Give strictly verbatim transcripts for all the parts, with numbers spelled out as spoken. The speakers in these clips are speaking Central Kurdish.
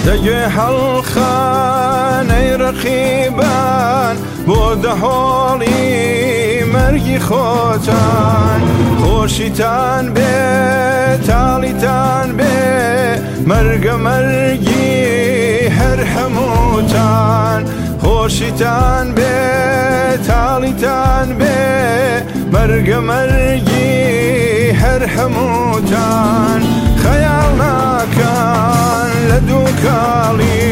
لەگوێ هەڵخانەی ڕەقیبان بۆ دەهۆڵی مەرگی خۆتان خۆشیتان بێ تاڵیتان بێ مەرگە مەرگی هەر هەمووتان خۆشیتان بێ تاڵیتان بێ مەرگە مەرگی هەر هەمووتان خەیاڵ ناکەن لە دووکاڵی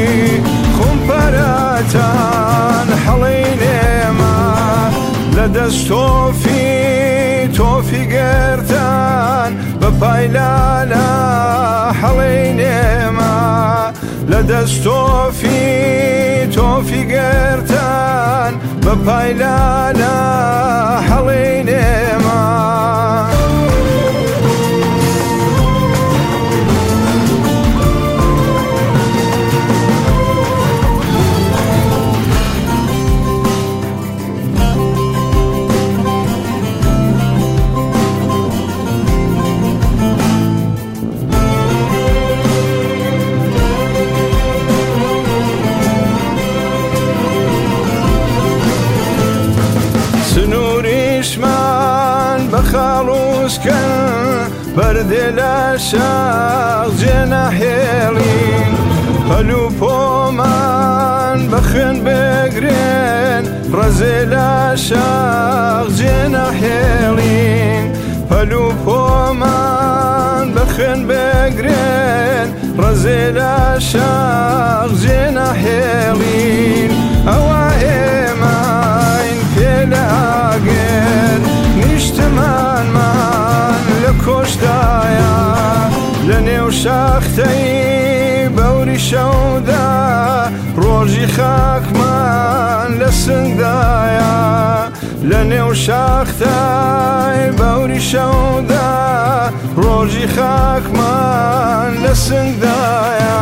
خومپەرەتان هەڵەی نێمە لە دەست تۆفی تۆفی گەردان بە پایلالە هەڵەی نێمە لە دەست تۆفی تۆفی گەردان بە پایلالە هەڵەی نێمە سنووریشمان بە خاڵوسکەن بەردێ لە شاخ جێنەهێڵین هەلو پۆمان بە خوێن بگرێن ڕەزێ لە شاخ جێنەهێڵین هەلو پۆمان بە خوێن بگرێن ڕەزێ لە شاخ جێنەهێڵین ئەوە ئێمەین پێ لە ئاگێر نیشتمانمان لە کۆشدایە لە نێو شاختەی بەوری شەودا ڕۆژی خاکمان لە سنگدایە لە نێو شاختەی بەوری شەودا ڕۆژی خاکمان لە سنگدایە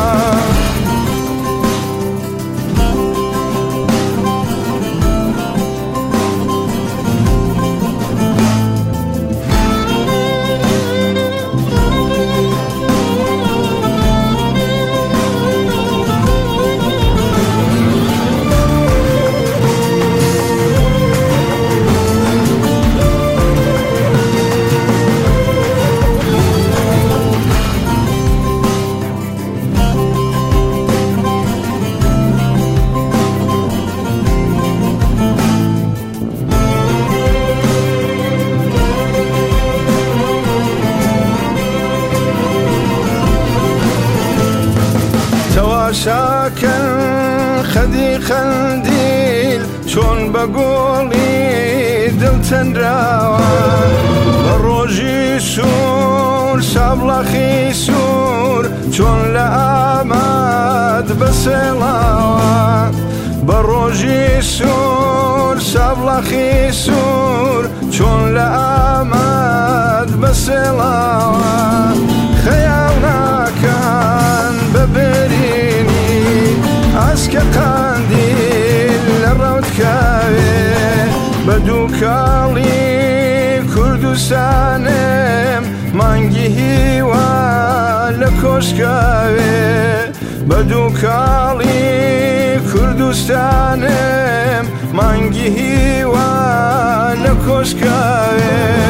تەواشاکەن خەدی خەندیل چۆن بە گۆڵی دڵ تەنراوە بە ڕۆژی سوور شابڵەخی سوور چۆن لە ئاماد بەسێڵاوە بە ڕۆژی سوور شابڵەخی سوور چۆن لە ئاماد بەسێڵاوە خەیاڵ ناکەن بەبێرینی ئاسکە قاندیل لە ڕەوتکاوێ بە دووکاڵی کوردستانم مانگی هیوا لە کۆشکاوێ بە دووکاڵی کوردستانم مانگی هیوا لە کۆشکاوێ